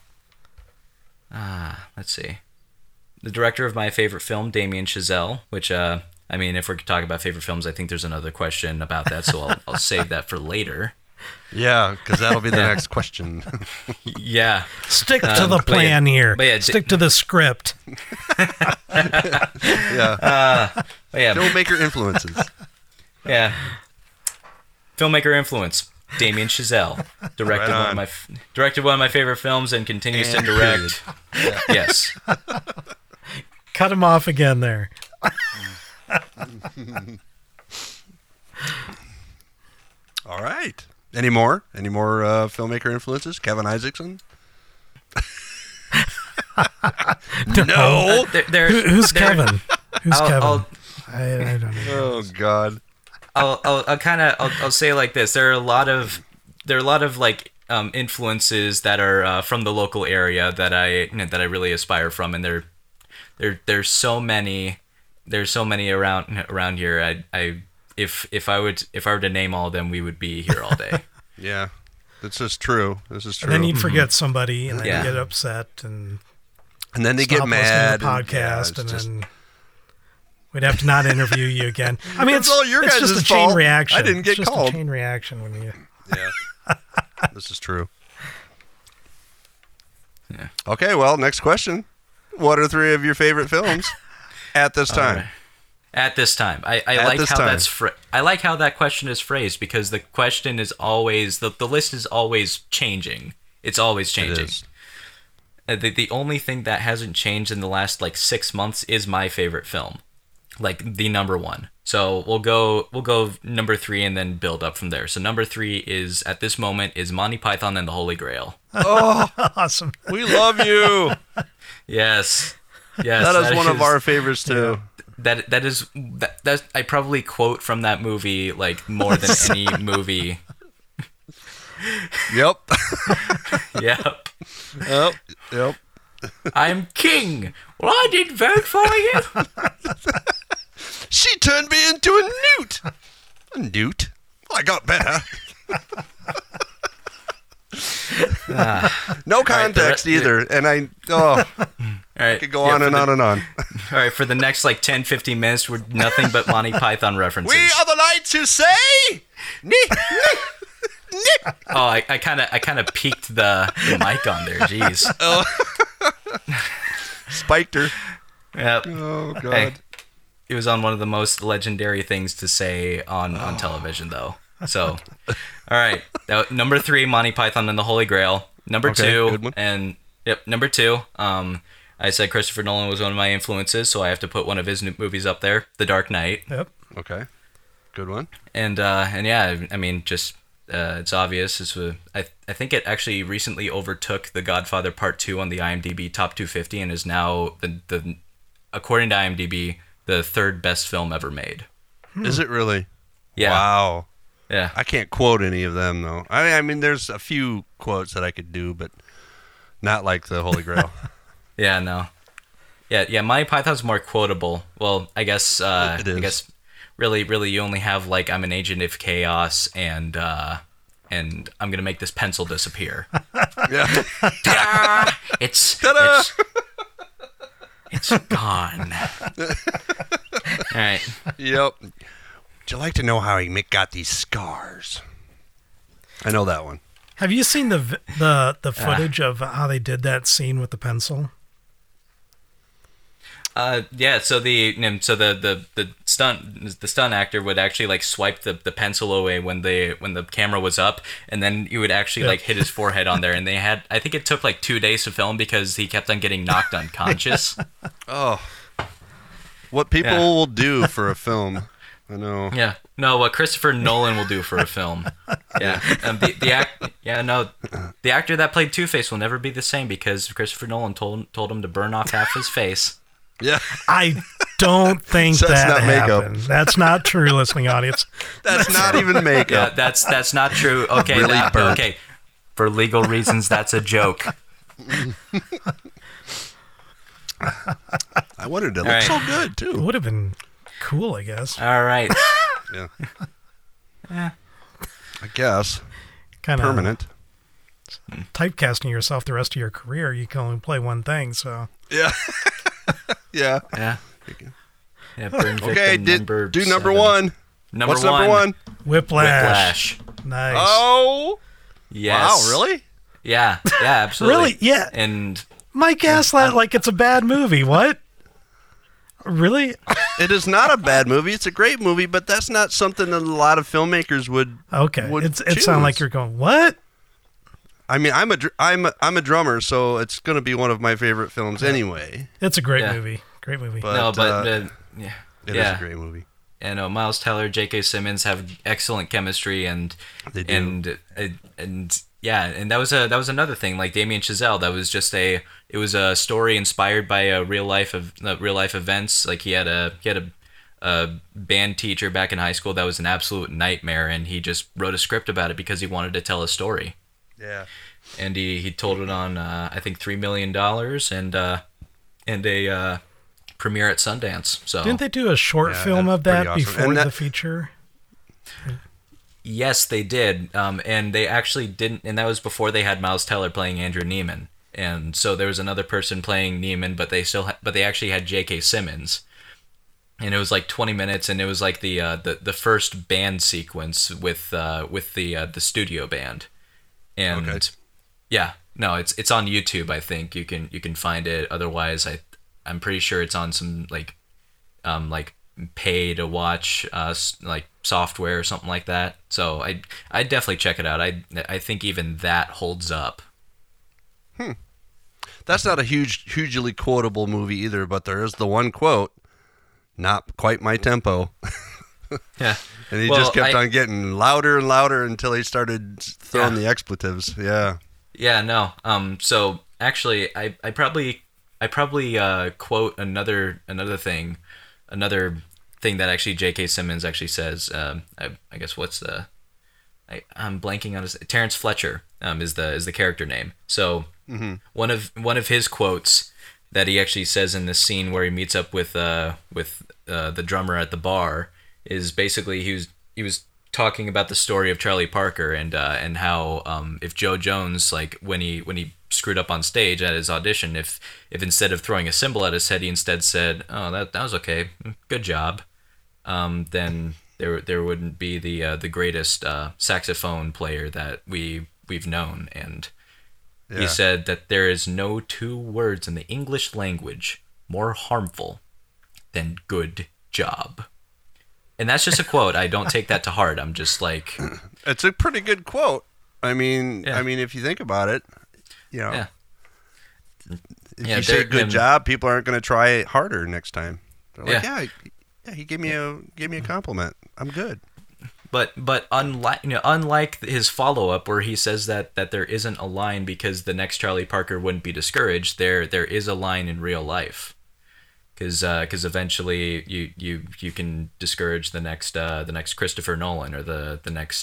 let's see, the director of my favorite film, Damien Chazelle, which, I mean, if we're talking about favorite films, I think there's another question about that, so I'll save that for later. Yeah, because that'll be the next question. Yeah. Stick to the plan here. Stick to the script. Yeah. Filmmaker influences. Yeah. Filmmaker influence. Damien Chazelle directed one of my favorite films and continues to direct. Yeah. Yes. Cut him off again there. All right. Any more filmmaker influences? Kevin Isaacson? No. Who's Kevin? Who's Kevin? I don't know. Oh God. I'll say it like this. There are a lot of like influences that are from the local area that I really aspire from, and there's so many around here. If I were to name all of them, we would be here all day. Yeah, this is true. And then you'd forget somebody, and then you get upset, and then they get mad. Podcast, and then we'd have to not interview you again. I mean, it's all your guys' just a fault. chain reaction. I didn't get it's just called. a chain reaction when you. Yeah, this is true. Yeah. Okay, well, next question. What are 3 of your favorite films at this time? Right. At this time, I like how I like how that question is phrased, because the question is always the list is always changing. It's always changing. It is. The only thing that hasn't changed in the last like 6 months is my favorite film, like the number 1. So we'll go number 3 and then build up from there. So number 3 is at this moment is Monty Python and the Holy Grail. Oh, awesome! We love you. Yes. That is one of our favorites too. That I probably quote from that movie like more than any movie. Yep. Yep. Yep. I'm king. Well, I didn't vote for you. She turned me into a newt. A newt? Well, I got better. No context either. And I could go on and on and on. All right, for the next like 10, 15 minutes, we're nothing but Monty Python references. We are the knights who say... Oh, I kind of peaked the mic on there. Jeez. Oh. Spiked her. Yep. Oh, God. Hey, it was on one of the most legendary things to say on television, though. So, all right. Number 3, Monty Python and the Holy Grail. Number 2, good one. and number 2. I said Christopher Nolan was one of my influences, so I have to put one of his movies up there, The Dark Knight. Yep. Okay. Good one. And yeah, I mean, just it's obvious. I think it actually recently overtook The Godfather Part 2 on the IMDb Top 250 and is now the according to IMDb the 3rd best film ever made. Is it really? Yeah. Wow. Yeah. I can't quote any of them though. I mean, there's a few quotes that I could do, but not like the Holy Grail. Yeah. No. Yeah. Monty Python's more quotable. Well, I guess. It is. I guess. Really, you only have like I'm an agent of chaos and I'm gonna make this pencil disappear. Yeah. It's gone. All right. Yep. Would you like to know how he got these scars? I know that one. Have you seen the footage of how they did that scene with the pencil? Yeah. So the stunt actor would actually like swipe the pencil away when the camera was up, and then you would actually like hit his forehead on there. And I think it took like 2 days to film because he kept on getting knocked unconscious. Oh, what people will do for a film. I know. Yeah. No, what Christopher Nolan will do for a film. Yeah. The actor that played Two-Face will never be the same because Christopher Nolan told him to burn off half his face. Yeah. I don't think So that's that not makeup. happened. That's not true, listening audience. That's not even Yeah, makeup. that's not true. Okay, Really burnt. okay. For legal reasons, that's a joke. I wanted to look right. so good It too. would have been cool, I guess. All right. Yeah, Yeah. I guess Kind of permanent. typecasting yourself the rest of your career. You can only play one thing, so Yeah, yeah. Yeah. Yeah. Burn Okay, victim do number 7. one. Number What's one? number one? Whiplash. Whiplash. Nice. Oh, Yes. wow! Really? Yeah. Yeah. Absolutely. Really? Yeah. And Mike Gaslat, like it's a bad movie. What? Really? It is not a bad movie. It's a great movie, but that's not something that a lot of filmmakers would. Okay. Would It choose. sounds like you're going, what? I mean, I'm a drummer, so it's going to be one of my favorite films anyway. It's a great Yeah. movie. Great movie. But, no, but yeah. It is Yeah. a great movie. And Miles Teller, J.K. Simmons have excellent chemistry, and They do. and yeah, and that was another thing. Like Damien Chazelle, that was just it was a story inspired by a real life events. Like he had a band teacher back in high school that was an absolute nightmare, and he just wrote a script about it because he wanted to tell a story. Yeah. And he told it on I think $3 million and a premiere at Sundance. So Didn't they do a short Yeah, film that's of that pretty awesome. before And that- the feature? yes, they did. And they actually didn't, and that was before they had Miles Teller playing Andrew Neiman. And so there was another person playing Neiman, but they actually had J.K. Simmons. And it was like 20 minutes, and it was like the first band sequence with the studio band. And Okay. yeah, no, it's on YouTube. I think you can find it. Otherwise, I'm pretty sure it's on some like pay to watch like software or something like that. So I definitely check it out. I think even that holds up. That's not a hugely quotable movie either, but there is the one quote, "Not quite my tempo." Yeah. And he Well, just kept on getting louder and louder until he started throwing Yeah. the expletives. Yeah. Yeah, no. So actually, I probably quote another thing that actually J.K. Simmons actually says. I guess I'm blanking on his Terrence Fletcher is the character name. So one of his quotes that he actually says in this scene where he meets up with the drummer at the bar is basically he was talking about the story of Charlie Parker and how if Joe Jones, like when he screwed up on stage at his audition, if instead of throwing a cymbal at his head, he instead said, "Oh, that was okay, good job," then there wouldn't be the greatest saxophone player that we've known. And he Yeah. said that there is no two words in the English language more harmful than good job. And that's just a quote. I don't take that to heart. I'm just like, It's a pretty good quote. I mean, Yeah. if you think about it, yeah. if Yeah, you say they're- good job, people aren't going to try it harder next time. They're like, Yeah. yeah, he gave me a compliment. I'm good. But unlike his follow up where he says that there isn't a line because the next Charlie Parker wouldn't be discouraged, there is a line in real life. Because eventually you can discourage the next Christopher Nolan or the next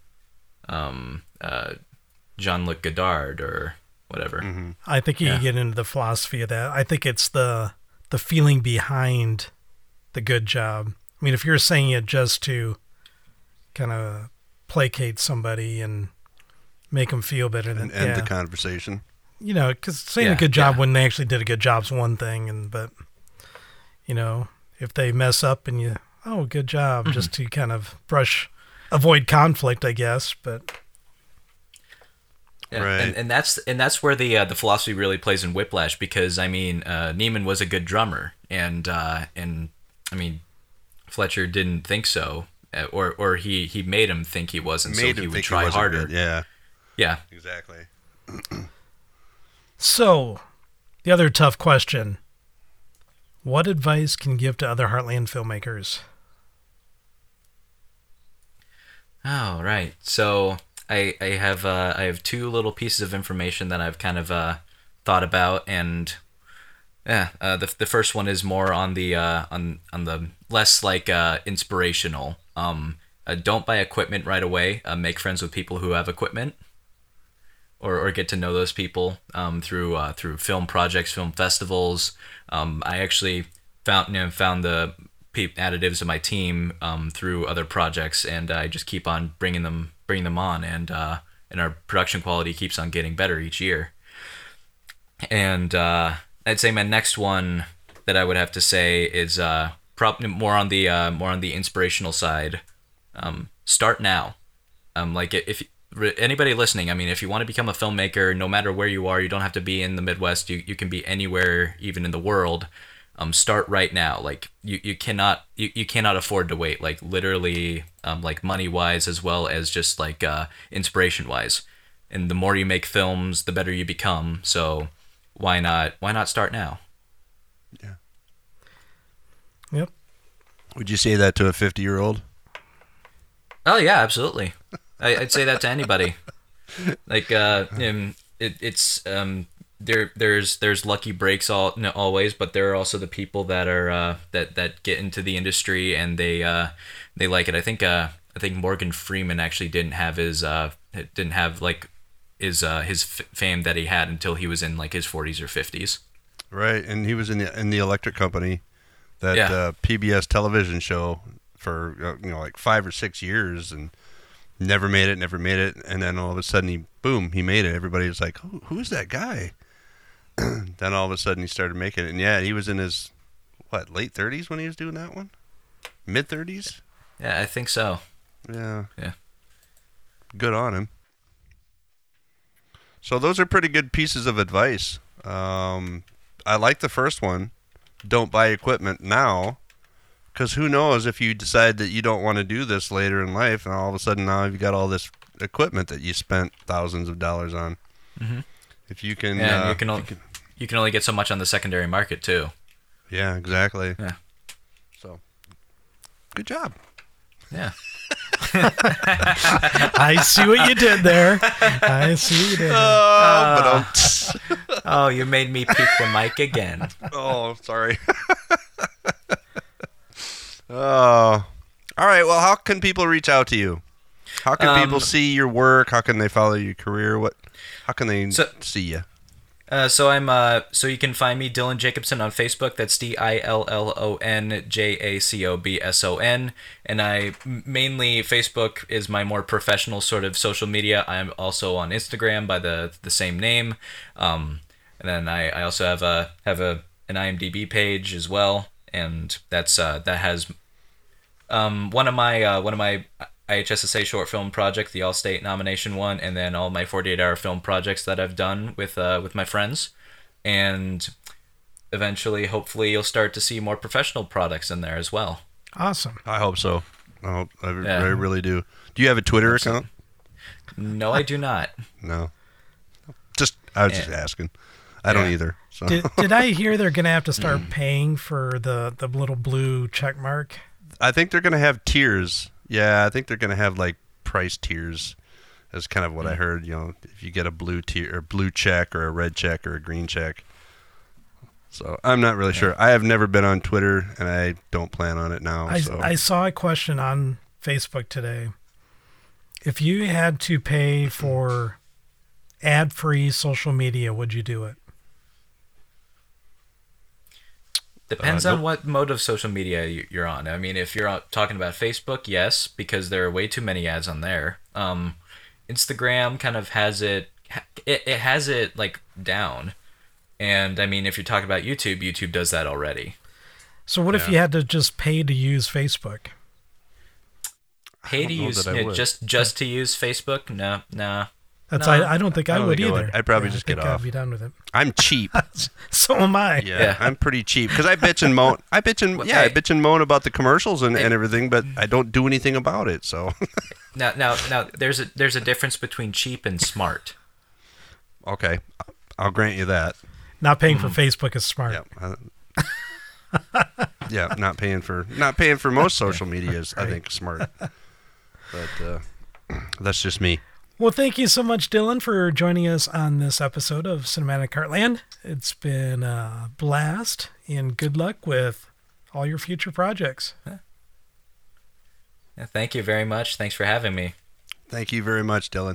Jean-Luc Godard or whatever. I think you Yeah. can get into the philosophy of that. I think it's the feeling behind the good job. I mean, if you're saying it just to kind of placate somebody and make them feel better, And than end the conversation. because saying a Yeah, good job yeah. when they actually did a good job's one thing, but if they mess up and good job, Mm-hmm. just to kind of avoid conflict, I guess. But Yeah, Right. and that's where the philosophy really plays in Whiplash, because I mean Neiman was a good drummer, and I mean Fletcher didn't think so, or he made him think he wasn't, so he would try harder. Good. Yeah, Yeah. exactly. so, the other tough question: what advice can you give to other Heartland filmmakers? Oh, right. So I have two little pieces of information that I've kind of thought about, and Yeah, the first one is more on the on the less like inspirational. Don't buy equipment right away. Make friends with people who have equipment, or get to know those people through film projects, film festivals. I actually found the additives of my team through other projects, and I just keep on bringing them on, and our production quality keeps on getting better each year. And I'd say my next one that I would have to say is probably more on the inspirational side. Start now. Like if anybody listening, I mean, if you want to become a filmmaker, no matter where you are, you don't have to be in the Midwest. You can be anywhere, even in the world. Start right now. Like you cannot afford to wait. Like literally, like money wise as well as just like inspiration wise. And the more you make films, the better you become. So why not start now? Yeah. Yep. Would you say that to a 50-year-old? Oh yeah, absolutely. I'd say that to anybody. Like there's lucky breaks always, but there are also the people that are that get into the industry and they like it. I think Morgan Freeman actually didn't have his fame that he had until he was in like his 40s or 50s. Right, and he was in the electric company, that PBS television show for like 5 or 6 years, and never made it, and then all of a sudden he made it. Everybody was like, who is that guy? Then all of a sudden he started making it, and yeah, he was in his late 30s when he was doing that one, mid 30s. Yeah, I think so. Yeah. Yeah. Good on him. So those are pretty good pieces of advice. I like the first one. Don't buy equipment now, because who knows if you decide that you don't want to do this later in life, and all of a sudden now you've got all this equipment that you spent thousands of dollars on. Mm-hmm. If you can, yeah, you can only get so much on the secondary market too. Yeah, exactly. Yeah. So, good job. Yeah. I see what you did there. Oh, you made me peek the mic again. Oh, sorry. Oh, all right. Well, how can people reach out to you? How can people see your work? How can they follow your career? How can they see you? So you can find me, Dylan Jacobson, on Facebook. That's DILLON JACOBSON. And Facebook is my more professional sort of social media. I'm also on Instagram by the same name. And then I also have an IMDb page as well. And that has one of my IHSSA short film project, the All-State nomination one, and then all my 48-hour film projects that I've done with my friends. And eventually, hopefully, you'll start to see more professional products in there as well. Awesome. I hope so. I really do. Do you have a Twitter account? No, I do not. No. I was just asking. I don't either. So. Did I hear they're going to have to start paying for the little blue check mark? I think they're going to have tiers. Yeah, I think they're going to have like price tiers. That's kind of what I heard. If you get a blue tier or blue check or a red check or a green check. So I'm not really sure. I have never been on Twitter, and I don't plan on it now. I saw a question on Facebook today. If you had to pay for ad-free social media, would you do it? Depends on what mode of social media you're on. I mean, if you're talking about Facebook, yes, because there are way too many ads on there. Instagram kind of has it has it like down. And I mean, if you're talking about YouTube does that already. So what if you had to just pay to use Facebook? Pay to use just to use Facebook? No. I don't think I would either. I'd probably just get off. I'd be done with it. I'm cheap. So am I. Yeah, I'm pretty cheap because I bitch and moan. I bitch and moan about the commercials and everything, but I don't do anything about it. So now, there's a difference between cheap and smart. Okay, I'll grant you that. Not paying for Facebook is smart. Yeah, not paying for most social media is, I think, smart. But that's just me. Well, thank you so much, Dylan, for joining us on this episode of Cinematic Heartland. It's been a blast, and good luck with all your future projects. Yeah, thank you very much. Thanks for having me. Thank you very much, Dylan.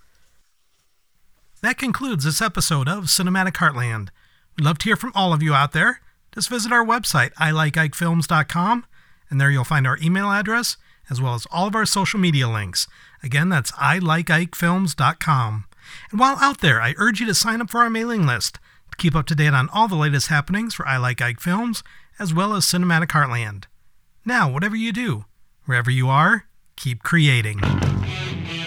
That concludes this episode of Cinematic Heartland. We'd love to hear from all of you out there. Just visit our website, ilikeikefilms.com, and there you'll find our email address, as well as all of our social media links. Again, that's ilikeikefilms.com. And while out there, I urge you to sign up for our mailing list to keep up to date on all the latest happenings for I Like Ike Films, as well as Cinematic Heartland. Now, whatever you do, wherever you are, keep creating.